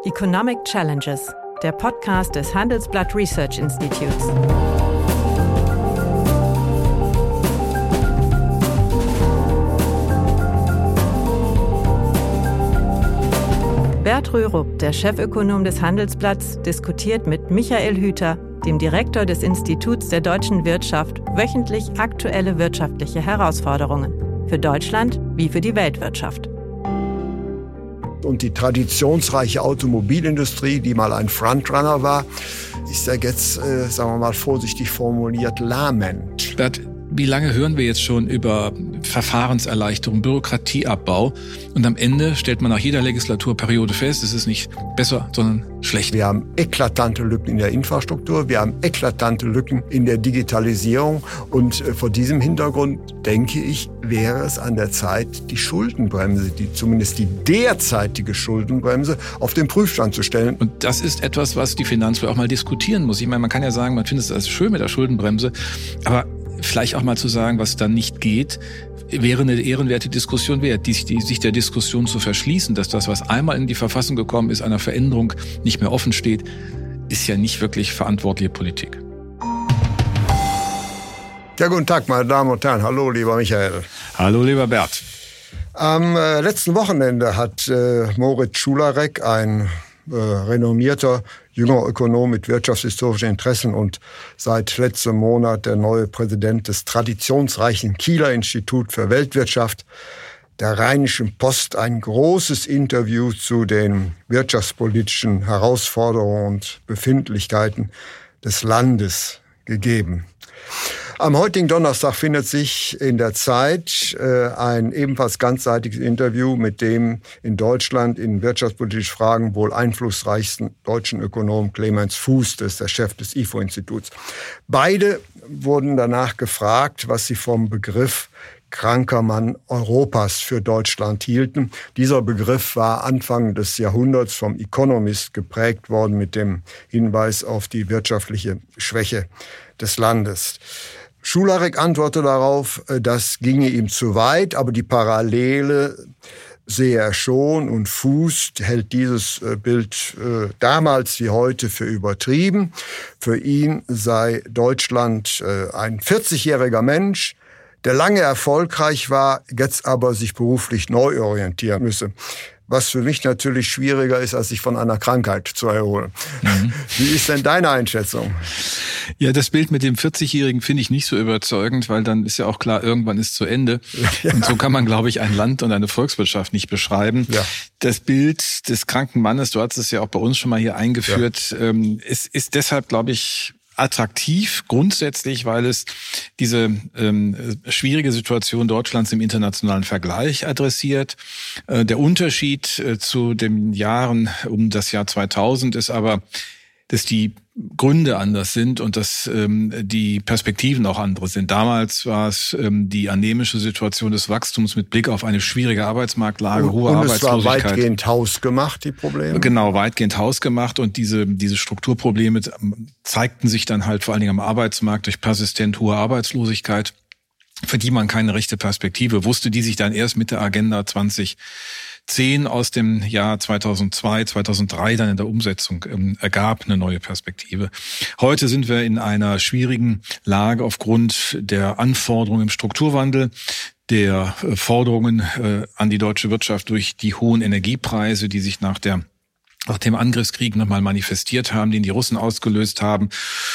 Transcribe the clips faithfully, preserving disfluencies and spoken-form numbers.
Economic Challenges, der Podcast des Handelsblatt Research Institutes. Bert Rürup, der Chefökonom des Handelsblatts, diskutiert mit Michael Hüter, dem Direktor des Instituts der deutschen Wirtschaft, wöchentlich aktuelle wirtschaftliche Herausforderungen. Für Deutschland wie für die Weltwirtschaft. Und die traditionsreiche Automobilindustrie, die mal ein Frontrunner war, ist ja jetzt, äh, sagen wir mal vorsichtig formuliert, lahmend. Bert, wie lange hören wir jetzt schon über Verfahrenserleichterung, Bürokratieabbau? Und am Ende stellt man nach jeder Legislaturperiode fest, es ist nicht besser, sondern schlecht. Wir haben eklatante Lücken in der Infrastruktur, wir haben eklatante Lücken in der Digitalisierung. Und vor diesem Hintergrund, denke ich, wäre es an der Zeit, die Schuldenbremse, die zumindest die derzeitige Schuldenbremse, auf den Prüfstand zu stellen. Und das ist etwas, was die Finanzwelt auch mal diskutieren muss. Ich meine, man kann ja sagen, man findet es als schön mit der Schuldenbremse, aber vielleicht auch mal zu sagen, was dann nicht geht, wäre eine ehrenwerte Diskussion wert, die, die, sich der Diskussion zu verschließen, dass das, was einmal in die Verfassung gekommen ist, einer Veränderung nicht mehr offen steht, ist ja nicht wirklich verantwortliche Politik. Ja, guten Tag, meine Damen und Herren. Hallo, lieber Michael. Hallo, lieber Bert. Am äh, letzten Wochenende hat äh, Moritz Schularek, ein äh, renommierter junger Ökonom mit wirtschaftshistorischen Interessen und seit letztem Monat der neue Präsident des traditionsreichen Kieler Institut für Weltwirtschaft, der Rheinischen Post, ein großes Interview zu den wirtschaftspolitischen Herausforderungen und Befindlichkeiten des Landes gegeben. Am heutigen Donnerstag findet sich in der Zeit äh, ein ebenfalls ganzseitiges Interview mit dem in Deutschland in wirtschaftspolitischen Fragen wohl einflussreichsten deutschen Ökonom Clemens Fuß, das ist der Chef des I F O-Instituts. Beide wurden danach gefragt, was sie vom Begriff kranker Mann Europas für Deutschland hielten. Dieser Begriff war Anfang des Jahrhunderts vom Economist geprägt worden mit dem Hinweis auf die wirtschaftliche Schwäche des Landes. Schularek antwortete darauf, das ginge ihm zu weit, aber die Parallele sehe er schon, und Fuß hält dieses Bild äh, damals wie heute für übertrieben. Für ihn sei Deutschland äh, ein vierzigjähriger Mensch, der lange erfolgreich war, jetzt aber sich beruflich neu orientieren müsse. Was für mich natürlich schwieriger ist, als sich von einer Krankheit zu erholen. Mhm. Wie ist denn deine Einschätzung? Ja, das Bild mit dem vierzigjährigen finde ich nicht so überzeugend, weil dann ist ja auch klar, irgendwann ist zu Ende. Ja. Und so kann man, glaube ich, ein Land und eine Volkswirtschaft nicht beschreiben. Ja. Das Bild des kranken Mannes, du hast es ja auch bei uns schon mal hier eingeführt, ja. ähm, es ist deshalb, glaube ich, attraktiv grundsätzlich, weil es diese ähm, schwierige Situation Deutschlands im internationalen Vergleich adressiert. Äh, der Unterschied äh, zu den Jahren um das Jahr zweitausend ist aber, dass die Gründe anders sind und dass ähm, die Perspektiven auch andere sind. Damals war es ähm, die anämische Situation des Wachstums mit Blick auf eine schwierige Arbeitsmarktlage, und, hohe und Arbeitslosigkeit. Es war weitgehend hausgemacht, die Probleme? Genau, weitgehend hausgemacht, und diese diese Strukturprobleme zeigten sich dann halt vor allen Dingen am Arbeitsmarkt durch persistent hohe Arbeitslosigkeit, für die man keine rechte Perspektive wusste, die sich dann erst mit der Agenda zwanzig zehn aus dem Jahr zweitausendzwei, zweitausenddrei dann in der Umsetzung ähm, ergab, eine neue Perspektive. Heute sind wir in einer schwierigen Lage aufgrund der Anforderungen im Strukturwandel, der äh, Forderungen äh, an die deutsche Wirtschaft durch die hohen Energiepreise, die sich nach der nach dem Angriffskrieg nochmal manifestiert haben, den die Russen ausgelöst haben.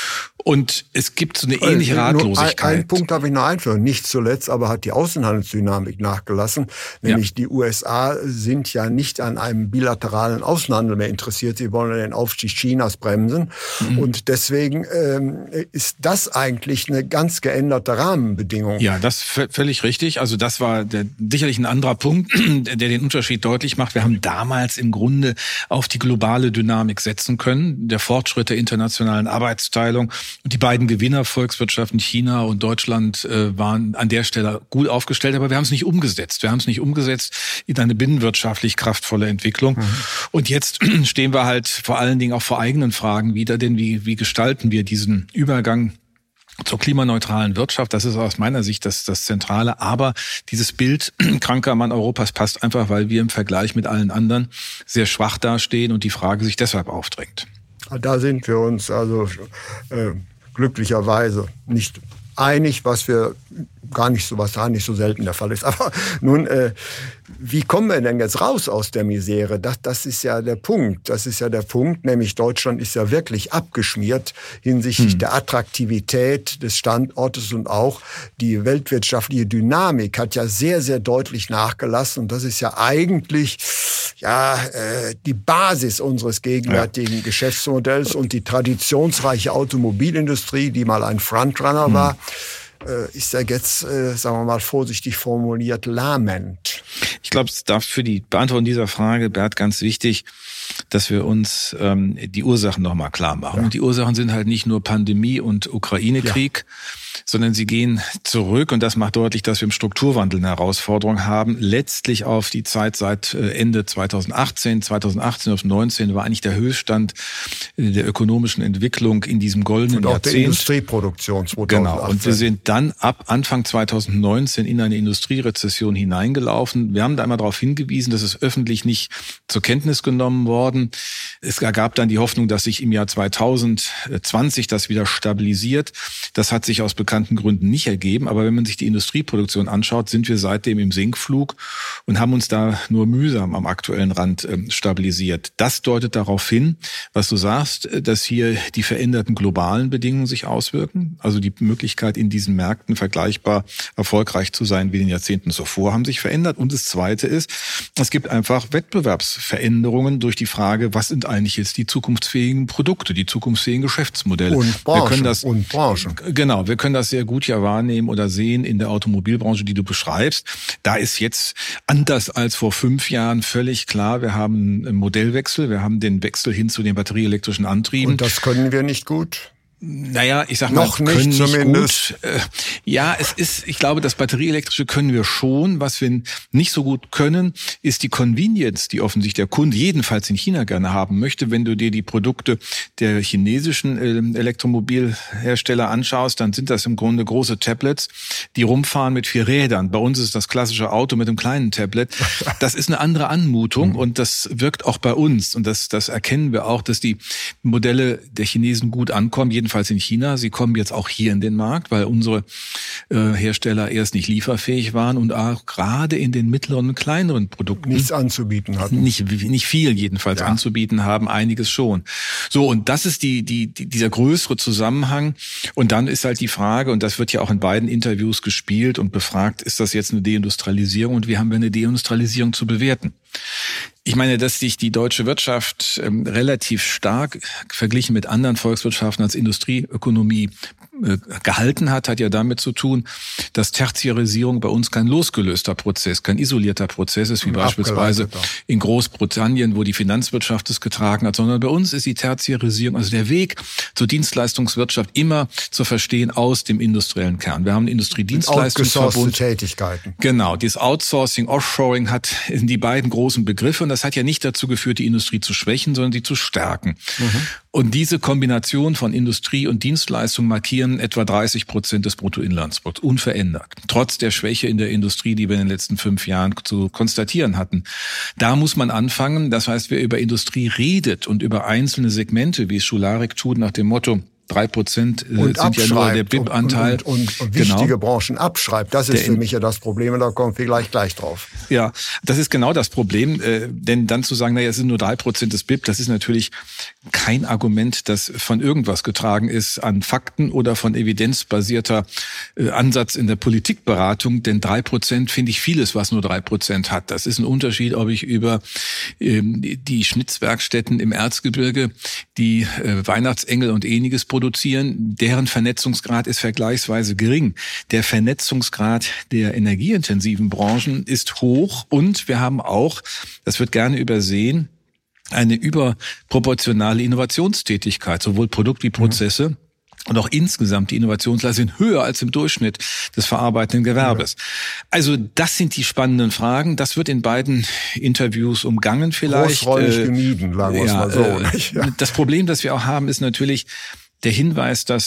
Und es gibt so eine ähnliche Ratlosigkeit. Ein, ein Punkt darf ich noch einführen. Nicht zuletzt aber hat die Außenhandelsdynamik nachgelassen. Nämlich ja. Die U S A sind ja nicht an einem bilateralen Außenhandel mehr interessiert. Sie wollen den Aufstieg Chinas bremsen. Mhm. Und deswegen ähm, ist das eigentlich eine ganz geänderte Rahmenbedingung. Ja, das v- völlig richtig. Also das war der, sicherlich ein anderer Punkt, der den Unterschied deutlich macht. Wir haben damals im Grunde auf die globale Dynamik setzen können, der Fortschritt der internationalen Arbeitsteilung. Und die beiden Gewinner, Volkswirtschaften China und Deutschland, äh, waren an der Stelle gut aufgestellt, aber wir haben es nicht umgesetzt. Wir haben es nicht umgesetzt in eine binnenwirtschaftlich kraftvolle Entwicklung. Mhm. Und jetzt stehen wir halt vor allen Dingen auch vor eigenen Fragen wieder, denn wie, wie gestalten wir diesen Übergang zur klimaneutralen Wirtschaft. Das ist aus meiner Sicht das, das Zentrale. Aber dieses Bild kranker Mann Europas passt einfach, weil wir im Vergleich mit allen anderen sehr schwach dastehen und die Frage sich deshalb aufdrängt. Da sind wir uns also äh, glücklicherweise nicht einig, was wir gar nicht so, was da nicht so selten der Fall ist. Aber nun, äh, wie kommen wir denn jetzt raus aus der Misere? Das, das ist ja der Punkt. Das ist ja der Punkt, nämlich Deutschland ist ja wirklich abgeschmiert hinsichtlich hm. der Attraktivität des Standortes und auch die weltwirtschaftliche Dynamik hat ja sehr, sehr deutlich nachgelassen. Und das ist ja eigentlich ja äh, die Basis unseres gegenwärtigen ja. Geschäftsmodells und die traditionsreiche Automobilindustrie, die mal ein Frontrunner hm. war, ist ja jetzt, äh, sagen wir mal vorsichtig formuliert, lahmend. Ich glaube, es ist da für die Beantwortung dieser Frage, Bert, ganz wichtig, dass wir uns ähm, die Ursachen nochmal klar machen. Ja. Und die Ursachen sind halt nicht nur Pandemie und Ukraine-Krieg, ja. sondern sie gehen zurück, und das macht deutlich, dass wir im Strukturwandel eine Herausforderung haben, letztlich auf die Zeit seit Ende zweitausendachtzehn, zweitausendachtzehn auf neunzehn war eigentlich der Höchststand der ökonomischen Entwicklung in diesem goldenen und auch Jahrzehnt. Der Industrieproduktion zweitausendachtzehn. Genau, und wir sind dann ab Anfang zweitausendneunzehn in eine Industrierezession hineingelaufen. Wir haben da einmal darauf hingewiesen, dass es öffentlich nicht zur Kenntnis genommen worden. Es ergab dann die Hoffnung, dass sich im Jahr zweitausendzwanzig das wieder stabilisiert. Das hat sich aus bekannten Gründen nicht ergeben. Aber wenn man sich die Industrieproduktion anschaut, sind wir seitdem im Sinkflug und haben uns da nur mühsam am aktuellen Rand äh, stabilisiert. Das deutet darauf hin, was du sagst, dass hier die veränderten globalen Bedingungen sich auswirken. Also die Möglichkeit, in diesen Märkten vergleichbar erfolgreich zu sein wie in den Jahrzehnten zuvor, haben sich verändert. Und das Zweite ist, es gibt einfach Wettbewerbsveränderungen durch die Frage, was sind eigentlich jetzt die zukunftsfähigen Produkte, die zukunftsfähigen Geschäftsmodelle. Und Branchen. Wir können das, und Branchen. Genau, wir können das sehr gut ja wahrnehmen oder sehen in der Automobilbranche, die du beschreibst. Da ist jetzt anders als vor fünf Jahren völlig klar, wir haben einen Modellwechsel, wir haben den Wechsel hin zu den batterieelektrischen Antrieben. Und das können wir nicht gut? Naja, ich sag mal, noch können nicht zumindest. Gut. Ja, es ist, ich glaube, das batterieelektrische können wir schon. Was wir nicht so gut können, ist die Convenience, die offensichtlich der Kunde jedenfalls in China gerne haben möchte. Wenn du dir die Produkte der chinesischen Elektromobilhersteller anschaust, dann sind das im Grunde große Tablets, die rumfahren mit vier Rädern. Bei uns ist das klassische Auto mit einem kleinen Tablet. Das ist eine andere Anmutung und das wirkt auch bei uns. Und das, das erkennen wir auch, dass die Modelle der Chinesen gut ankommen. Jedenfalls in China. Sie kommen jetzt auch hier in den Markt, weil unsere äh, Hersteller erst nicht lieferfähig waren und auch gerade in den mittleren und kleineren Produkten nichts anzubieten hatten. Nicht, nicht viel jedenfalls ja. anzubieten haben, einiges schon. So, und das ist die, die, die, dieser größere Zusammenhang. Und dann ist halt die Frage, und das wird ja auch in beiden Interviews gespielt und befragt, ist das jetzt eine Deindustrialisierung und wie haben wir eine Deindustrialisierung zu bewerten? Ich meine, dass sich die deutsche Wirtschaft ähm, relativ stark verglichen mit anderen Volkswirtschaften als Industrieökonomie äh, gehalten hat, hat ja damit zu tun, dass Tertiarisierung bei uns kein losgelöster Prozess, kein isolierter Prozess ist, wie und beispielsweise in Großbritannien, wo die Finanzwirtschaft es getragen hat, sondern bei uns ist die Tertiarisierung, also der Weg zur Dienstleistungswirtschaft, immer zu verstehen aus dem industriellen Kern. Wir haben einen Industriedienstleistungsverbund. Tätigkeiten. Genau, dieses Outsourcing, Offshoring hat die beiden großen Begriffe. Und das hat ja nicht dazu geführt, die Industrie zu schwächen, sondern sie zu stärken. Mhm. Und diese Kombination von Industrie und Dienstleistung markieren etwa dreißig Prozent des Bruttoinlandsprodukts, unverändert. Trotz der Schwäche in der Industrie, die wir in den letzten fünf Jahren zu konstatieren hatten. Da muss man anfangen. Das heißt, wer über Industrie redet und über einzelne Segmente, wie es Schularik tut, nach dem Motto, Drei Prozent sind ja nur der B I P-Anteil. Und, und, und, und wichtige genau. Branchen abschreibt. Das ist der für mich ja das Problem. Und da kommen wir gleich, gleich drauf. Ja, das ist genau das Problem. Äh, denn dann zu sagen, naja, es sind nur drei Prozent des B I P, das ist natürlich kein Argument, das von irgendwas getragen ist an Fakten oder von evidenzbasierter äh, Ansatz in der Politikberatung. Denn drei Prozent finde ich vieles, was nur drei Prozent hat. Das ist ein Unterschied, ob ich über ähm, die Schnitzwerkstätten im Erzgebirge, die äh, Weihnachtsengel und ähnliches produzieren, deren Vernetzungsgrad ist vergleichsweise gering. Der Vernetzungsgrad der energieintensiven Branchen ist hoch und wir haben auch, das wird gerne übersehen, eine überproportionale Innovationstätigkeit, sowohl Produkt wie Prozesse. Mhm. Und auch insgesamt die Innovationsleistung sind höher als im Durchschnitt des verarbeitenden Gewerbes. Ja. Also das sind die spannenden Fragen. Das wird in beiden Interviews umgangen vielleicht. Großräumig äh, gemieden, sagen wir es ja, mal so. Äh, ja. Das Problem, das wir auch haben, ist natürlich der Hinweis, dass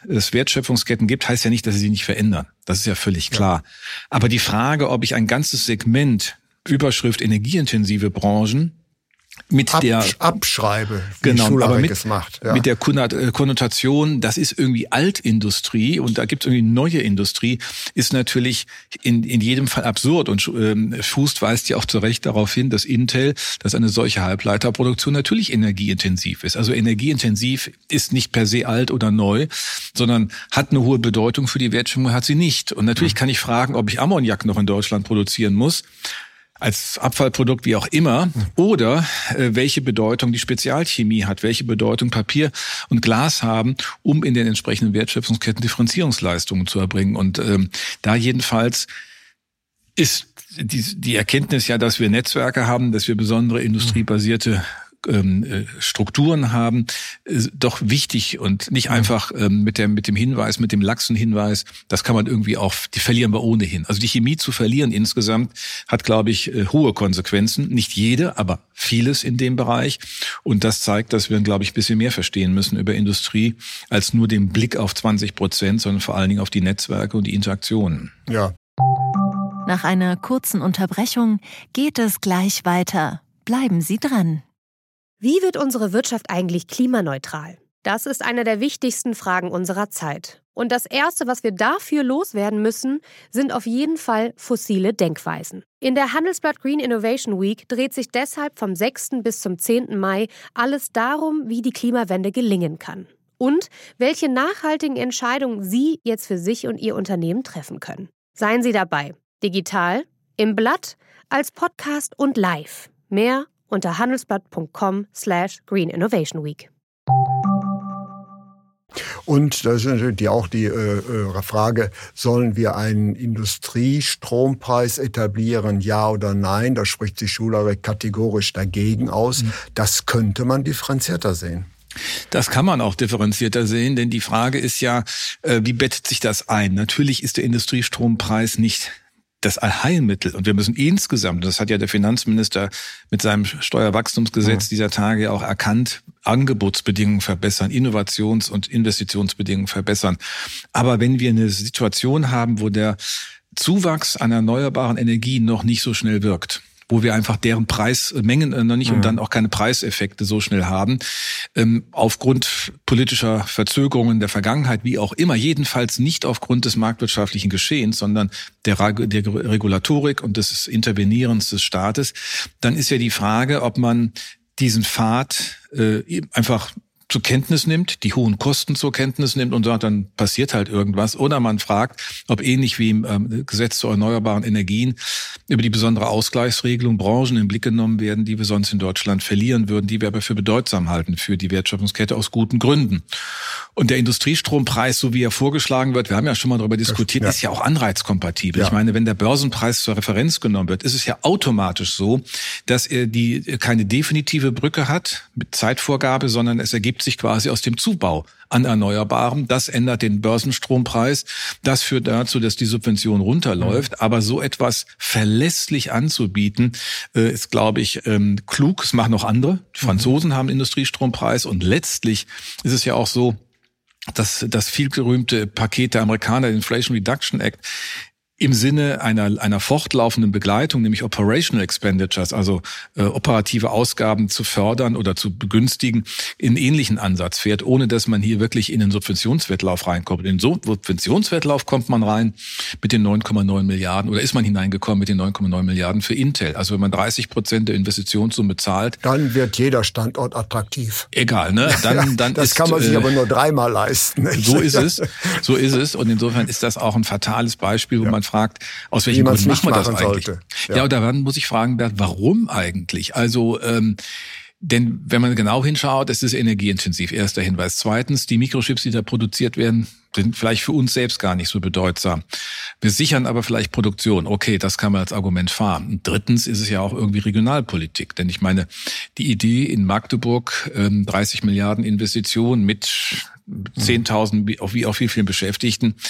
es Wertschöpfungsketten gibt, heißt ja nicht, dass sie sich nicht verändern. Das ist ja völlig klar. Ja. Aber die Frage, ob ich ein ganzes Segment, Überschrift energieintensive Branchen, mit Ab, der Abschreibe, wie genau, aber mit, es macht. Ja. mit der Konnotation, das ist irgendwie Altindustrie und da gibt es irgendwie neue Industrie, ist natürlich in, in jedem Fall absurd und ähm, Fußt weist ja auch zu Recht darauf hin, dass Intel, dass eine solche Halbleiterproduktion natürlich energieintensiv ist. Also energieintensiv ist nicht per se alt oder neu, sondern hat eine hohe Bedeutung für die Wertschöpfung, hat sie nicht. Und natürlich mhm. kann ich fragen, ob ich Ammoniak noch in Deutschland produzieren muss, als Abfallprodukt, wie auch immer, oder äh, welche Bedeutung die Spezialchemie hat, welche Bedeutung Papier und Glas haben, um in den entsprechenden Wertschöpfungsketten Differenzierungsleistungen zu erbringen. Und ähm, da jedenfalls ist die, die Erkenntnis ja, dass wir Netzwerke haben, dass wir besondere industriebasierte ähm, Strukturen haben, äh, doch wichtig und nicht einfach ähm, mit dem mit dem Hinweis, mit dem laxen Hinweis, das kann man irgendwie auch, die verlieren wir ohnehin. Also die Chemie zu verlieren insgesamt hat, glaube ich, äh, hohe Konsequenzen. Nicht jede, aber vieles in dem Bereich. Und das zeigt, dass wir, glaube ich, ein bisschen mehr verstehen müssen über Industrie als nur den Blick auf zwanzig Prozent, sondern vor allen Dingen auf die Netzwerke und die Interaktionen. Ja. Nach einer kurzen Unterbrechung geht es gleich weiter. Bleiben Sie dran. Wie wird unsere Wirtschaft eigentlich klimaneutral? Das ist eine der wichtigsten Fragen unserer Zeit. Und das Erste, was wir dafür loswerden müssen, sind auf jeden Fall fossile Denkweisen. In der Handelsblatt Green Innovation Week dreht sich deshalb vom sechsten bis zum zehnten Mai alles darum, wie die Klimawende gelingen kann. Und welche nachhaltigen Entscheidungen Sie jetzt für sich und Ihr Unternehmen treffen können. Seien Sie dabei. Digital, im Blatt, als Podcast und live. Mehr unter handelsblatt.com slash Green Innovation Week. Und das ist natürlich auch die äh, Frage, sollen wir einen Industriestrompreis etablieren, ja oder nein? Da spricht sich Schulerek kategorisch dagegen aus. Mhm. Das könnte man differenzierter sehen. Das kann man auch differenzierter sehen, denn die Frage ist ja, äh, wie bettet sich das ein? Natürlich ist der Industriestrompreis nicht das Allheilmittel. Und wir müssen insgesamt, das hat ja der Finanzminister mit seinem Steuerwachstumsgesetz dieser Tage auch erkannt, Angebotsbedingungen verbessern, Innovations- und Investitionsbedingungen verbessern. Aber wenn wir eine Situation haben, wo der Zuwachs an erneuerbaren Energien noch nicht so schnell wirkt, wo wir einfach deren Preismengen noch nicht mhm. und dann auch keine Preiseffekte so schnell haben, ähm, aufgrund politischer Verzögerungen der Vergangenheit, wie auch immer, jedenfalls nicht aufgrund des marktwirtschaftlichen Geschehens, sondern der, der Regulatorik und des Intervenierens des Staates, dann ist ja die Frage, ob man diesen Pfad äh, einfach zur Kenntnis nimmt, die hohen Kosten zur Kenntnis nimmt und sagt, dann passiert halt irgendwas. Oder man fragt, ob ähnlich wie im ähm, Gesetz zu erneuerbaren Energien über die besondere Ausgleichsregelung Branchen in Blick genommen werden, die wir sonst in Deutschland verlieren würden, die wir aber für bedeutsam halten für die Wertschöpfungskette aus guten Gründen. Und der Industriestrompreis, so wie er vorgeschlagen wird, wir haben ja schon mal darüber diskutiert, das, ja. ist ja auch anreizkompatibel. Ja. Ich meine, wenn der Börsenpreis zur Referenz genommen wird, ist es ja automatisch so, dass er die keine definitive Brücke hat mit Zeitvorgabe, sondern es ergibt sich quasi aus dem Zubau an Erneuerbaren. Das ändert den Börsenstrompreis. Das führt dazu, dass die Subvention runterläuft. Mhm. Aber so etwas verlässlich anzubieten, äh, ist, glaube ich, ähm, klug. Es machen auch andere. Die Franzosen mhm. haben Industriestrompreis. Und letztlich ist es ja auch so, dass das vielgerühmte Paket der Amerikaner, den Inflation Reduction Act, im Sinne einer einer fortlaufenden Begleitung, nämlich Operational Expenditures, also äh, operative Ausgaben zu fördern oder zu begünstigen, in ähnlichen Ansatz fährt, ohne dass man hier wirklich in den Subventionswettlauf reinkommt. In den Subventionswettlauf kommt man rein mit den neun Komma neun Milliarden oder ist man hineingekommen mit den neun Komma neun Milliarden für Intel. Also wenn man dreißig Prozent der Investitionssumme zahlt, dann wird jeder Standort attraktiv. Egal, ne? Dann, dann das ist, kann man sich äh, aber nur dreimal leisten. Nicht? So ist es, so ist es. Und insofern ist das auch ein fatales Beispiel, wo ja. man fragt, aus welchen Gründen machen wir das eigentlich? Sollte. Ja. ja, und dann muss ich fragen, Bert, warum eigentlich? Also, ähm, denn wenn man genau hinschaut, es ist energieintensiv, erster Hinweis. Zweitens, die Mikrochips, die da produziert werden, sind vielleicht für uns selbst gar nicht so bedeutsam. Wir sichern aber vielleicht Produktion. Okay, das kann man als Argument fahren. Und drittens ist es ja auch irgendwie Regionalpolitik. Denn ich meine, die Idee in Magdeburg, ähm, dreißig Milliarden Investitionen mit zehntausend, wie auch wie vielen Beschäftigten,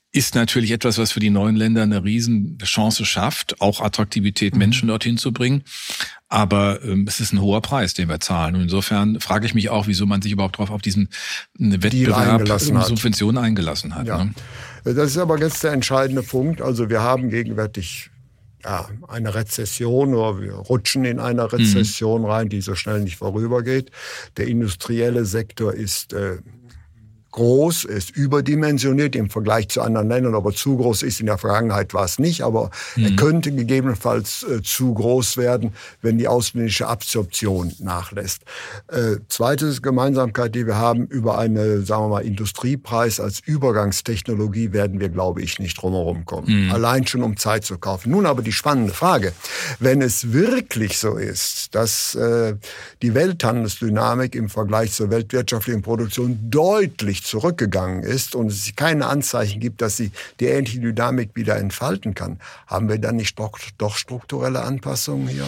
ist natürlich etwas, was für die neuen Länder eine Riesenchance schafft, auch Attraktivität, Menschen dorthin zu bringen. Aber ähm, es ist ein hoher Preis, den wir zahlen. Und insofern frage ich mich auch, wieso man sich überhaupt drauf auf diesen Wettbewerb um Subventionen eingelassen hat. Ja. Ne? Das ist aber jetzt der entscheidende Punkt. Also wir haben gegenwärtig ja, eine Rezession, oder wir rutschen in eine Rezession mhm. rein, die so schnell nicht vorübergeht. Der industrielle Sektor ist äh, groß, ist überdimensioniert im Vergleich zu anderen Ländern, aber zu groß ist. In der Vergangenheit war es nicht, aber mhm. er könnte gegebenenfalls äh, zu groß werden, wenn die ausländische Absorption nachlässt. Äh, zweite Gemeinsamkeit, die wir haben, über einen, sagen wir mal, Industriepreis als Übergangstechnologie werden wir, glaube ich, nicht drumherum kommen. Mhm. Allein schon, um Zeit zu kaufen. Nun aber die spannende Frage, wenn es wirklich so ist, dass äh, die Welthandelsdynamik im Vergleich zur weltwirtschaftlichen Produktion deutlich zurückgegangen ist und es keine Anzeichen gibt, dass sie die ähnliche Dynamik wieder entfalten kann, haben wir dann nicht doch, doch strukturelle Anpassungen hier?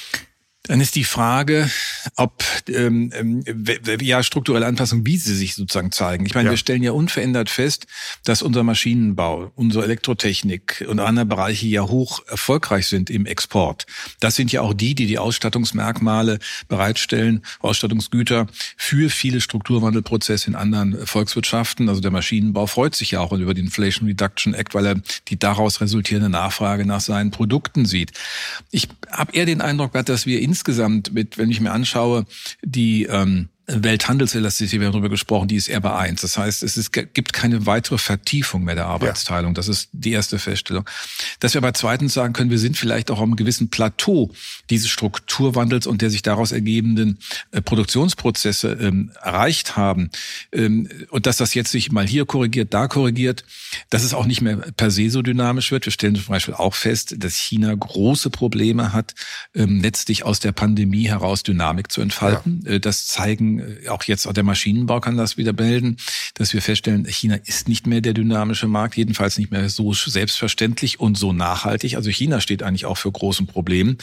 Dann ist die Frage, ob ähm, ja strukturelle Anpassungen, wie sie sich sozusagen zeigen. Ich meine, ja. wir stellen ja unverändert fest, dass unser Maschinenbau, unsere Elektrotechnik und andere Bereiche ja hoch erfolgreich sind im Export. Das sind ja auch die, die die Ausstattungsmerkmale bereitstellen, Ausstattungsgüter für viele Strukturwandelprozesse in anderen Volkswirtschaften. Also der Maschinenbau freut sich ja auch über den Inflation Reduction Act, weil er die daraus resultierende Nachfrage nach seinen Produkten sieht. Ich habe eher den Eindruck, dass wir insgesamt mit, wenn ich mir anschaue, die ähm, Welthandelselasticität, wir haben darüber gesprochen, die ist eher bei eins. Das heißt, es ist, gibt keine weitere Vertiefung mehr der Arbeitsteilung. Ja. Das ist die erste Feststellung. Dass wir aber zweitens sagen können, wir sind vielleicht auch auf einem gewissen Plateau dieses Strukturwandels und der sich daraus ergebenden äh, Produktionsprozesse ähm, erreicht haben. Ähm, und dass das jetzt sich mal hier korrigiert, da korrigiert, dass es auch nicht mehr per se so dynamisch wird. Wir stellen zum Beispiel auch fest, dass China große Probleme hat, ähm, letztlich aus der Pandemie heraus Dynamik zu entfalten. Ja. Äh, das zeigen auch jetzt auch der Maschinenbau kann das wieder melden, dass wir feststellen, China ist nicht mehr der dynamische Markt, jedenfalls nicht mehr so selbstverständlich und so nachhaltig. Also China steht eigentlich auch für großen Problemen.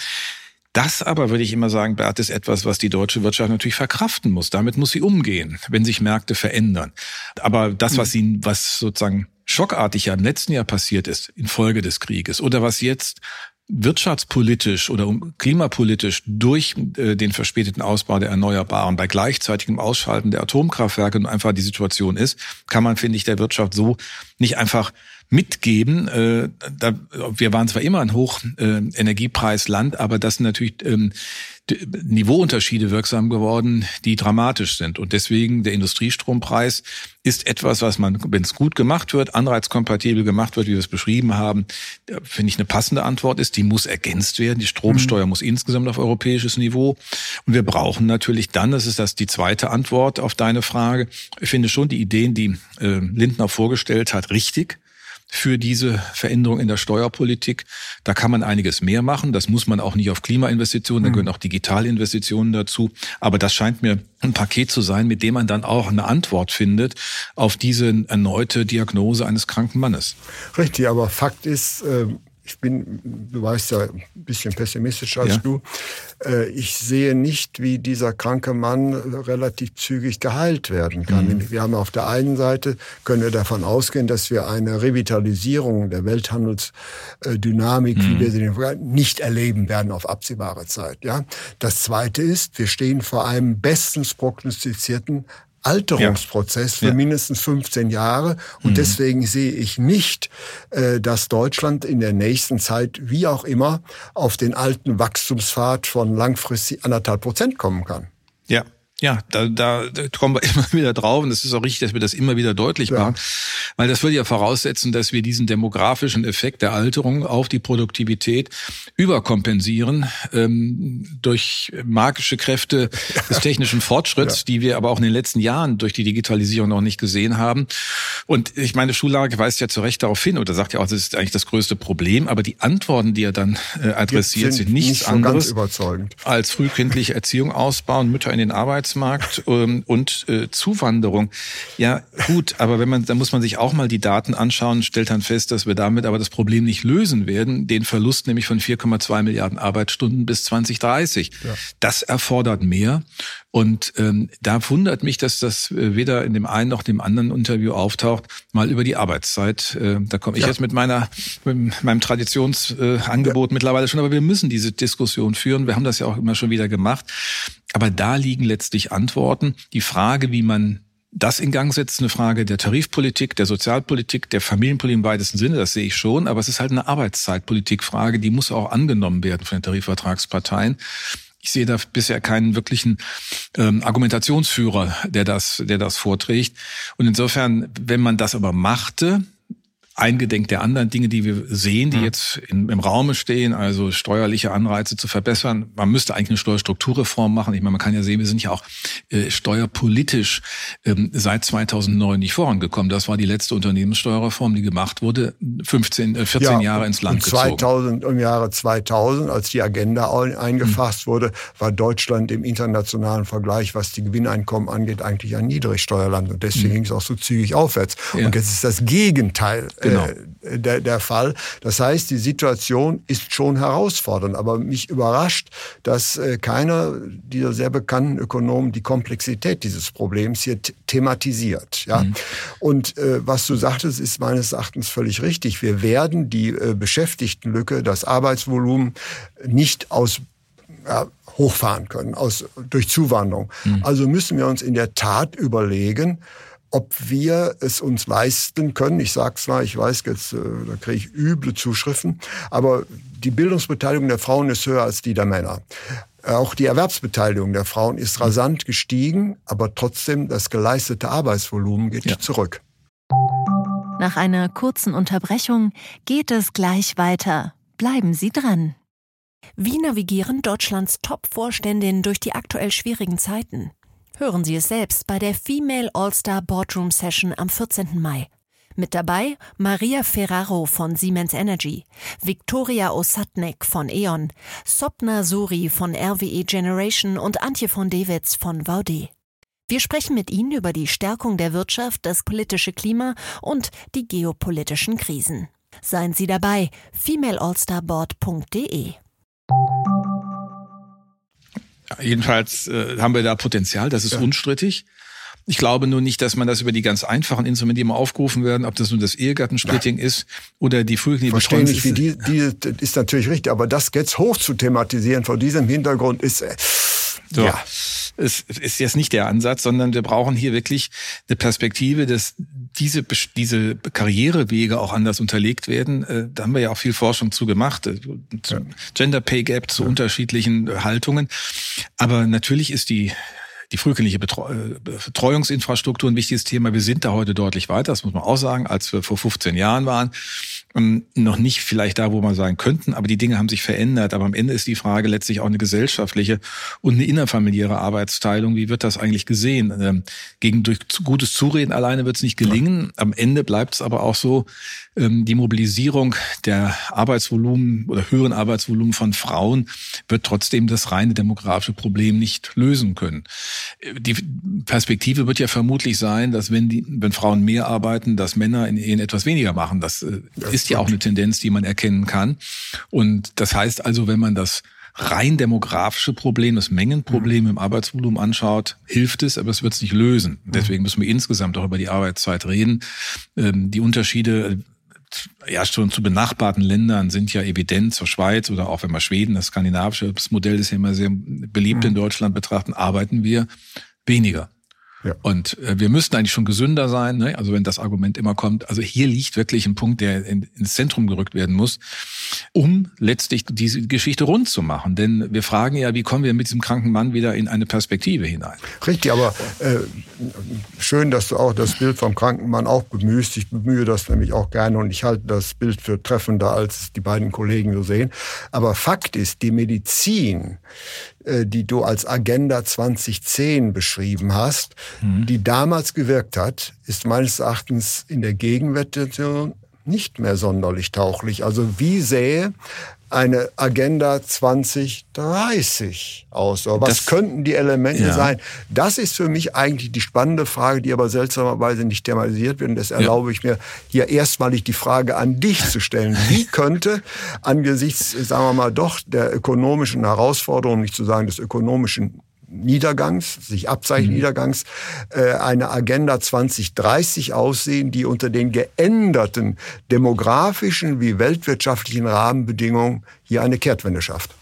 Das aber, würde ich immer sagen, Bert, ist etwas, was die deutsche Wirtschaft natürlich verkraften muss. Damit muss sie umgehen, wenn sich Märkte verändern. Aber das, was sie, was sozusagen schockartig ja im letzten Jahr passiert ist, infolge des Krieges, oder was jetzt wirtschaftspolitisch oder klimapolitisch durch äh, den verspäteten Ausbau der Erneuerbaren bei gleichzeitigem Ausschalten der Atomkraftwerke und einfach die Situation ist, kann man, finde ich, der Wirtschaft so nicht einfach mitgeben. Äh, da, wir waren zwar immer ein Hochenergiepreisland, äh, aber das sind natürlich ähm, Niveauunterschiede wirksam geworden, die dramatisch sind. Und deswegen der Industriestrompreis ist etwas, was man, wenn es gut gemacht wird, anreizkompatibel gemacht wird, wie wir es beschrieben haben, finde ich eine passende Antwort ist. Die muss ergänzt werden. Die Stromsteuer mhm. muss insgesamt auf europäisches Niveau. Und wir brauchen natürlich dann, das ist das die zweite Antwort auf deine Frage, ich finde schon die Ideen, die äh, Lindner vorgestellt hat, richtig für diese Veränderung in der Steuerpolitik. Da kann man einiges mehr machen. Das muss man auch nicht auf Klimainvestitionen, da gehören auch Digitalinvestitionen dazu. Aber das scheint mir ein Paket zu sein, mit dem man dann auch eine Antwort findet auf diese erneute Diagnose eines kranken Mannes. Richtig, aber Fakt ist, ich bin, du weißt ja, ein bisschen pessimistischer als ja. du. Ich sehe nicht, wie dieser kranke Mann relativ zügig geheilt werden kann. Mhm. Wir haben auf der einen Seite, können wir davon ausgehen, dass wir eine Revitalisierung der Welthandelsdynamik, mhm. wie wir sie nicht erleben werden auf absehbare Zeit. Ja. Das Zweite ist, wir stehen vor einem bestens prognostizierten Alterungsprozess für ja. mindestens fünfzehn Jahre. Und mhm. deswegen sehe ich nicht, dass Deutschland in der nächsten Zeit, wie auch immer, auf den alten Wachstumspfad von langfristig anderthalb Prozent kommen kann. Ja. Ja, da, da, da kommen wir immer wieder drauf und es ist auch richtig, dass wir das immer wieder deutlich machen, ja. weil das würde ja voraussetzen, dass wir diesen demografischen Effekt der Alterung auf die Produktivität überkompensieren ähm, durch magische Kräfte des technischen Fortschritts, ja. die wir aber auch in den letzten Jahren durch die Digitalisierung noch nicht gesehen haben. Und ich meine, Schullage weist ja zu Recht darauf hin oder sagt ja auch, das ist eigentlich das größte Problem, aber die Antworten, die er dann äh, adressiert, sind, sind nichts nicht so anderes ganz überzeugend. als frühkindliche Erziehung ausbauen, Mütter in den Arbeits Markt ähm, und äh, Zuwanderung. Ja, gut, aber wenn man, da muss man sich auch mal die Daten anschauen, stellt dann fest, dass wir damit aber das Problem nicht lösen werden, den Verlust nämlich von vier Komma zwei Milliarden Arbeitsstunden bis zwanzig dreißig. Ja. Das erfordert mehr. Und ähm, da wundert mich, dass das weder in dem einen noch dem anderen Interview auftaucht, mal über die Arbeitszeit. Äh, da komme ich ja. jetzt mit meiner mit meinem Traditionsangebot äh, ja. mittlerweile schon, aber wir müssen diese Diskussion führen. Wir haben das ja auch immer schon wieder gemacht. Aber da liegen letztlich Antworten. Die Frage, wie man das in Gang setzt, eine Frage der Tarifpolitik, der Sozialpolitik, der Familienpolitik im weitesten Sinne, das sehe ich schon, aber es ist halt eine Arbeitszeitpolitikfrage, die muss auch angenommen werden von den Tarifvertragsparteien. Ich sehe da bisher keinen wirklichen ähm, Argumentationsführer, der das, der das vorträgt. Und insofern, wenn man das aber machte, eingedenk der anderen Dinge, die wir sehen, die jetzt in, im Raume stehen, also steuerliche Anreize zu verbessern. Man müsste eigentlich eine Steuerstrukturreform machen. Ich meine, man kann ja sehen, wir sind ja auch äh, steuerpolitisch ähm, seit zweitausendneun nicht vorangekommen. Das war die letzte Unternehmenssteuerreform, die gemacht wurde, fünfzehn, äh, vierzehn ja, Jahre ins Land zweitausend, gezogen. Im Jahre zweitausend, als die Agenda eingefasst hm. wurde, war Deutschland im internationalen Vergleich, was die Gewinneinkommen angeht, eigentlich ein Niedrigsteuerland. Und deswegen hm. ging es auch so zügig aufwärts. Ja. Und jetzt ist das Gegenteil Genau. Der, der Fall. Das heißt, die Situation ist schon herausfordernd. Aber mich überrascht, dass äh, keiner dieser sehr bekannten Ökonomen die Komplexität dieses Problems hier t- thematisiert. Ja? Mhm. Und äh, was du sagtest, ist meines Erachtens völlig richtig. Wir werden die äh, Beschäftigtenlücke, das Arbeitsvolumen nicht aus ja, hochfahren können, aus, durch Zuwanderung. Mhm. Also müssen wir uns in der Tat überlegen, ob wir es uns leisten können. Ich sage zwar, ich weiß jetzt, da kriege ich üble Zuschriften, aber die Bildungsbeteiligung der Frauen ist höher als die der Männer. Auch die Erwerbsbeteiligung der Frauen ist rasant gestiegen, aber trotzdem das geleistete Arbeitsvolumen geht ja. zurück. Nach einer kurzen Unterbrechung geht es gleich weiter. Bleiben Sie dran. Wie navigieren Deutschlands Top-Vorständinnen durch die aktuell schwierigen Zeiten? Hören Sie es selbst bei der Female All-Star Boardroom Session am vierzehnten Mai. Mit dabei Maria Ferraro von Siemens Energy, Viktoria Osatnek von E.ON, Sopna Suri von R W E Generation und Antje von Dewitz von V D. Wir sprechen mit Ihnen über die Stärkung der Wirtschaft, das politische Klima und die geopolitischen Krisen. Seien Sie dabei, female all star board punkt de. Jedenfalls äh, haben wir da Potenzial, das ist ja. unstrittig. Ich glaube nur nicht, dass man das über die ganz einfachen Instrumente, die immer aufgerufen werden, ob das nun das Ehegattensplitting ja. ist oder die frühkindliche Betreuung. Verstehe nicht, wie die, die ist natürlich richtig, aber das jetzt hoch zu thematisieren vor diesem Hintergrund ist äh, so. ja. Es ist jetzt nicht der Ansatz, sondern wir brauchen hier wirklich eine Perspektive, dass diese, diese Karrierewege auch anders unterlegt werden. Da haben wir ja auch viel Forschung zu gemacht, zu ja. Gender Pay Gap, zu ja. unterschiedlichen Haltungen. Aber natürlich ist die Die frühkindliche Betreuungsinfrastruktur ein wichtiges Thema. Wir sind da heute deutlich weiter, das muss man auch sagen, als wir vor fünfzehn Jahren waren. Noch nicht vielleicht da, wo wir sein könnten, aber die Dinge haben sich verändert. Aber am Ende ist die Frage letztlich auch eine gesellschaftliche und eine innerfamiliäre Arbeitsteilung. Wie wird das eigentlich gesehen? Gegen durch gutes Zureden alleine wird es nicht gelingen. Am Ende bleibt es aber auch so, die Mobilisierung der Arbeitsvolumen oder höheren Arbeitsvolumen von Frauen wird trotzdem das reine demografische Problem nicht lösen können. Die Perspektive wird ja vermutlich sein, dass wenn die, wenn Frauen mehr arbeiten, dass Männer in Ehen etwas weniger machen. Das ist ja auch eine Tendenz, die man erkennen kann. Und das heißt also, wenn man das rein demografische Problem, das Mengenproblem im Arbeitsvolumen anschaut, hilft es, aber es wird es nicht lösen. Deswegen müssen wir insgesamt auch über die Arbeitszeit reden. Die Unterschiede ja schon zu benachbarten Ländern sind ja evident, zur Schweiz oder auch wenn wir Schweden, das skandinavische das Modell ist ja immer sehr beliebt in Deutschland betrachten, arbeiten wir weniger. Ja. Und äh, wir müssten eigentlich schon gesünder sein, ne? Also wenn das Argument immer kommt. Also hier liegt wirklich ein Punkt, der in, ins Zentrum gerückt werden muss, um letztlich diese Geschichte rund zu machen. Denn wir fragen ja, wie kommen wir mit diesem kranken Mann wieder in eine Perspektive hinein? Richtig, aber äh, schön, dass du auch das Bild vom kranken Mann auch bemühst. Ich bemühe das nämlich auch gerne und ich halte das Bild für treffender, als die beiden Kollegen so sehen. Aber Fakt ist, die Medizin, die du als Agenda zwanzig zehn beschrieben hast, mhm. die damals gewirkt hat, ist meines Erachtens in der Gegenwart nicht mehr sonderlich tauchlich. Also wie sähe eine Agenda zwanzig dreißig aus? Oder was das, könnten die Elemente ja. sein? Das ist für mich eigentlich die spannende Frage, die aber seltsamerweise nicht thematisiert wird. Und das erlaube ja. ich mir, hier erstmalig die Frage an dich zu stellen. Wie könnte angesichts, sagen wir mal, doch der ökonomischen Herausforderung, nicht zu sagen des ökonomischen Niedergangs, sich abzeichnen mhm. Niedergangs, äh, eine Agenda zwanzig dreißig aussehen, die unter den geänderten demografischen wie weltwirtschaftlichen Rahmenbedingungen hier eine Kehrtwende schafft?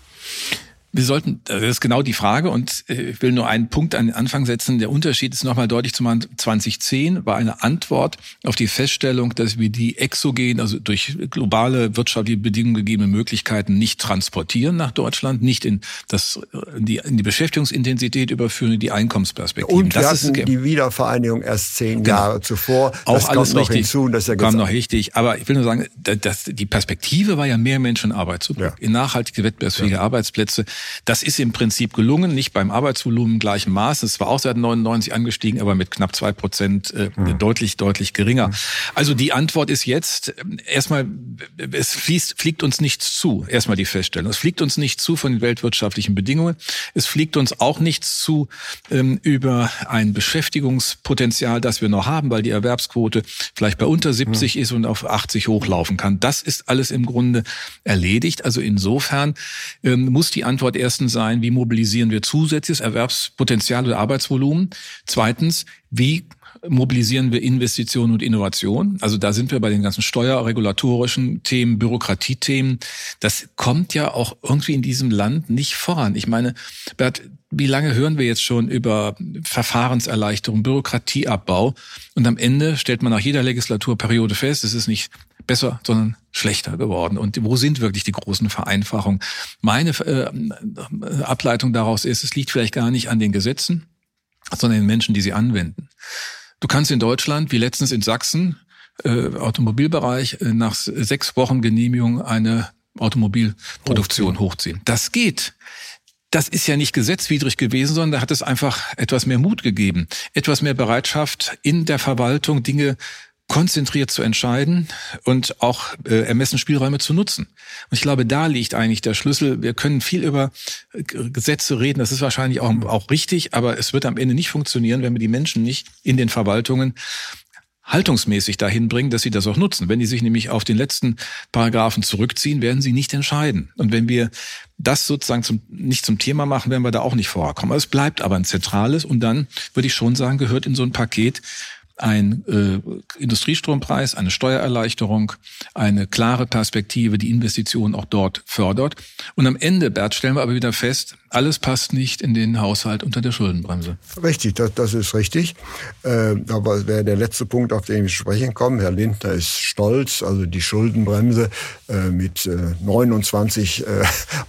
Wir sollten, das ist genau die Frage und ich will nur einen Punkt an den Anfang setzen. Der Unterschied ist nochmal deutlich zu machen. zwanzig zehn war eine Antwort auf die Feststellung, dass wir die exogen, also durch globale wirtschaftliche Bedingungen gegebene Möglichkeiten nicht transportieren nach Deutschland, nicht in, das, in, die, in die Beschäftigungsintensität überführen, in die Einkommensperspektiven. Und wir das hatten ist, die Wiedervereinigung erst zehn genau. Jahre zuvor. Das auch alles kommt noch richtig, hinzu. Das ist ja kommt noch richtig. Aber ich will nur sagen, dass die Perspektive war ja mehr Menschen in Arbeit zu bringen, ja. in nachhaltige, wettbewerbsfähige ja. Arbeitsplätze. Das ist im Prinzip gelungen, nicht beim Arbeitsvolumen im gleichen Maß. Es war auch seit neunundneunzig angestiegen, aber mit knapp zwei Prozent äh, mhm. deutlich, deutlich geringer. Mhm. Also die Antwort ist jetzt, erstmal, es fließt, fliegt uns nichts zu. Erstmal die Feststellung. Es fliegt uns nicht zu von den weltwirtschaftlichen Bedingungen. Es fliegt uns auch nichts zu ähm, über ein Beschäftigungspotenzial, das wir noch haben, weil die Erwerbsquote vielleicht bei unter siebzig mhm. ist und auf achtzig hochlaufen kann. Das ist alles im Grunde erledigt. Also insofern ähm, muss die Antwort erstens sein, wie mobilisieren wir zusätzliches Erwerbspotenzial oder Arbeitsvolumen? Zweitens, wie mobilisieren wir Investitionen und Innovation? Also da sind wir bei den ganzen steuerregulatorischen Themen, Bürokratiethemen. Das kommt ja auch irgendwie in diesem Land nicht voran. Ich meine, Bert, wie lange hören wir jetzt schon über Verfahrenserleichterung, Bürokratieabbau? Und am Ende stellt man nach jeder Legislaturperiode fest, es ist nicht besser, sondern schlechter geworden. Und wo sind wirklich die großen Vereinfachungen? Meine äh, Ableitung daraus ist, es liegt vielleicht gar nicht an den Gesetzen, sondern den Menschen, die sie anwenden. Du kannst in Deutschland, wie letztens in Sachsen, äh, Automobilbereich, äh, nach sechs Wochen Genehmigung eine Automobilproduktion hochziehen. Das geht. Das ist ja nicht gesetzwidrig gewesen, sondern da hat es einfach etwas mehr Mut gegeben, etwas mehr Bereitschaft in der Verwaltung, Dinge konzentriert zu entscheiden und auch äh, Ermessensspielräume zu nutzen. Und ich glaube, da liegt eigentlich der Schlüssel. Wir können viel über äh, Gesetze reden, das ist wahrscheinlich auch, auch richtig, aber es wird am Ende nicht funktionieren, wenn wir die Menschen nicht in den Verwaltungen haltungsmäßig dahin bringen, dass sie das auch nutzen. Wenn die sich nämlich auf den letzten Paragraphen zurückziehen, werden sie nicht entscheiden. Und wenn wir das sozusagen zum, nicht zum Thema machen, werden wir da auch nicht vorkommen. Es bleibt aber ein zentrales und dann, würde ich schon sagen, gehört in so ein Paket ein äh, Industriestrompreis, eine Steuererleichterung, eine klare Perspektive, die Investitionen auch dort fördert. Und am Ende, Bert, stellen wir aber wieder fest, alles passt nicht in den Haushalt unter der Schuldenbremse. Richtig, das, das ist richtig. Äh, aber wäre der letzte Punkt, auf den wir sprechen kommen. Herr Lindner ist stolz, also die Schuldenbremse äh, mit äh, neunundzwanzig äh,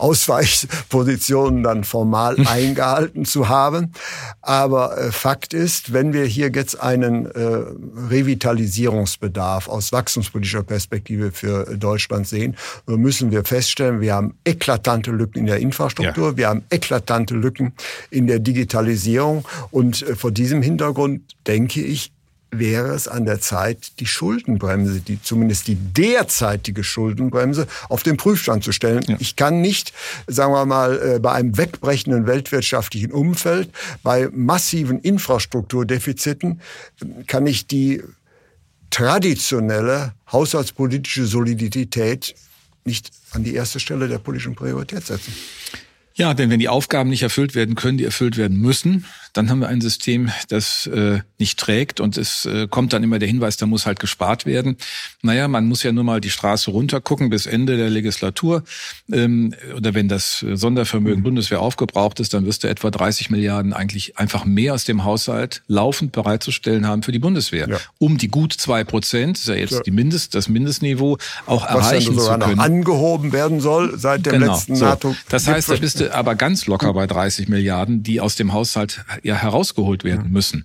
Ausweichpositionen dann formal eingehalten zu haben. Aber äh, Fakt ist, wenn wir hier jetzt einen äh, Revitalisierungsbedarf aus wachstumspolitischer Perspektive für Deutschland sehen, müssen wir feststellen, wir haben eklatante Lücken in der Infrastruktur, ja. wir haben eklatante Lücken in der Digitalisierung und vor diesem Hintergrund denke ich, wäre es an der Zeit, die Schuldenbremse, die zumindest die derzeitige Schuldenbremse, auf den Prüfstand zu stellen. Ja. Ich kann nicht, sagen wir mal, bei einem wegbrechenden weltwirtschaftlichen Umfeld, bei massiven Infrastrukturdefiziten, kann ich die traditionelle haushaltspolitische Solidität nicht an die erste Stelle der politischen Priorität setzen. Ja, denn wenn die Aufgaben nicht erfüllt werden können, die erfüllt werden müssen, dann haben wir ein System, das äh, nicht trägt und es äh, kommt dann immer der Hinweis, da muss halt gespart werden. Naja, man muss ja nur mal die Straße runtergucken bis Ende der Legislatur ähm, oder wenn das Sondervermögen Bundeswehr aufgebraucht ist, dann wirst du etwa dreißig Milliarden eigentlich einfach mehr aus dem Haushalt laufend bereitzustellen haben für die Bundeswehr, ja. um die gut zwei Prozent, das ist ja jetzt ja. die Mindest, das Mindestniveau, auch was erreichen zu können. Noch angehoben werden soll seit dem genau. letzten so. NATO. Das heißt, da bist du aber ganz locker bei dreißig Milliarden, die aus dem Haushalt ja herausgeholt werden müssen.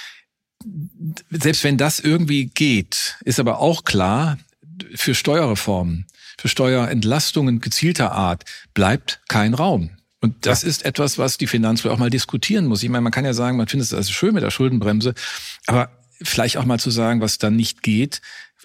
Selbst wenn das irgendwie geht, ist aber auch klar, für Steuerreformen, für Steuerentlastungen gezielter Art bleibt kein Raum. Und das ja. ist etwas, was die Finanzwelt auch mal diskutieren muss. Ich meine, man kann ja sagen, man findet es also schön mit der Schuldenbremse, aber vielleicht auch mal zu sagen, was dann nicht geht,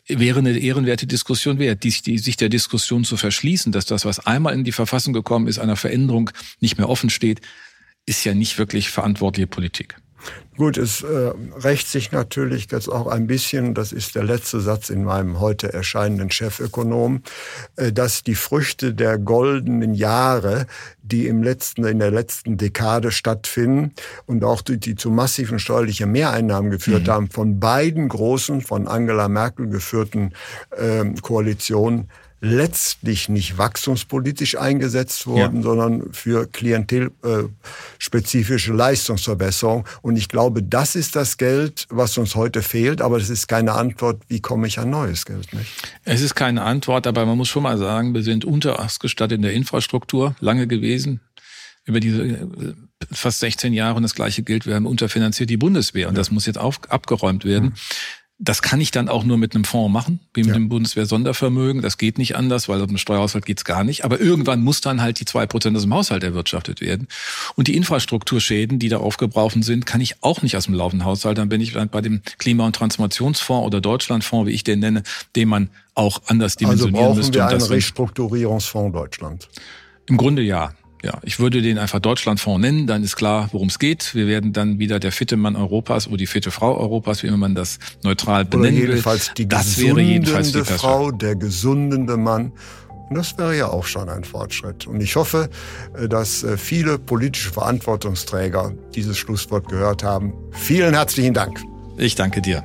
wäre eine ehrenwerte Diskussion wert, die, die, sich der Diskussion zu verschließen, dass das, was einmal in die Verfassung gekommen ist, einer Veränderung nicht mehr offen steht, ist ja nicht wirklich verantwortliche Politik. Gut, es äh, rächt sich natürlich jetzt auch ein bisschen, das ist der letzte Satz in meinem heute erscheinenden Chefökonom, äh, dass die Früchte der goldenen Jahre, die im letzten, in der letzten Dekade stattfinden und auch die, die zu massiven steuerlichen Mehreinnahmen geführt mhm. haben, von beiden großen, von Angela Merkel geführten äh, Koalitionen, letztlich nicht wachstumspolitisch eingesetzt wurden, ja. sondern für klientelspezifische Leistungsverbesserung. Und ich glaube, das ist das Geld, was uns heute fehlt. Aber das ist keine Antwort, wie komme ich an neues Geld, nicht? Es ist keine Antwort, aber man muss schon mal sagen, wir sind unterausgestattet in der Infrastruktur, lange gewesen. Über diese fast sechzehn Jahre, und das Gleiche gilt, wir haben unterfinanziert die Bundeswehr. Und ja. das muss jetzt auf, abgeräumt werden. Mhm. Das kann ich dann auch nur mit einem Fonds machen, wie mit ja. dem Bundeswehr-Sondervermögen. Das geht nicht anders, weil auf dem Steuerhaushalt geht's gar nicht. Aber irgendwann muss dann halt die zwei Prozent aus dem Haushalt erwirtschaftet werden. Und die Infrastrukturschäden, die da aufgebrochen sind, kann ich auch nicht aus dem laufenden Haushalt. Dann bin ich dann bei dem Klima- und Transformationsfonds oder Deutschlandfonds, wie ich den nenne, den man auch anders dimensionieren müsste. Also brauchen wir einen Restrukturierungsfonds Deutschland? Im Grunde ja. Ja, ich würde den einfach Deutschlandfonds nennen, dann ist klar, worum es geht. Wir werden dann wieder der fitte Mann Europas oder die fitte Frau Europas, wie immer man das neutral benennen oder jedenfalls will. Die das wäre jedenfalls die Frau, der gesundende Mann. Und das wäre ja auch schon ein Fortschritt. Und ich hoffe, dass viele politische Verantwortungsträger dieses Schlusswort gehört haben. Vielen herzlichen Dank. Ich danke dir.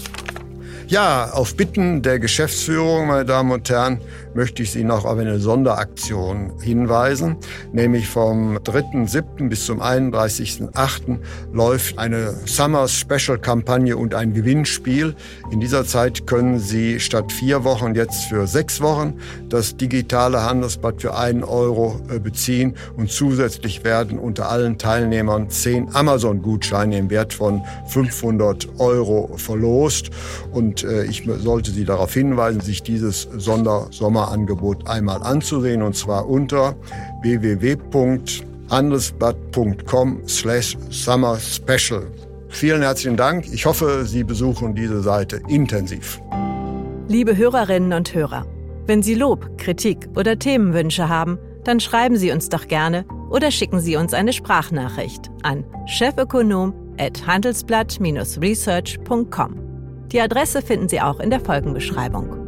Ja, auf Bitten der Geschäftsführung, meine Damen und Herren, möchte ich Sie noch auf eine Sonderaktion hinweisen. Nämlich vom dritten siebten bis zum einunddreißigsten achten läuft eine Summer Special Kampagne und ein Gewinnspiel. In dieser Zeit können Sie statt vier Wochen jetzt für sechs Wochen das digitale Handelsblatt für einen Euro beziehen. Und zusätzlich werden unter allen Teilnehmern zehn Amazon-Gutscheine im Wert von fünfhundert Euro verlost. Und ich sollte Sie darauf hinweisen, sich dieses Sondersommer Angebot einmal anzusehen, und zwar unter w w w punkt handelsblatt punkt com slash summer special. Vielen herzlichen Dank. Ich hoffe, Sie besuchen diese Seite intensiv. Liebe Hörerinnen und Hörer, wenn Sie Lob, Kritik oder Themenwünsche haben, dann schreiben Sie uns doch gerne oder schicken Sie uns eine Sprachnachricht an chefökonom at handelsblatt Bindestrich research punkt com. Die Adresse finden Sie auch in der Folgenbeschreibung.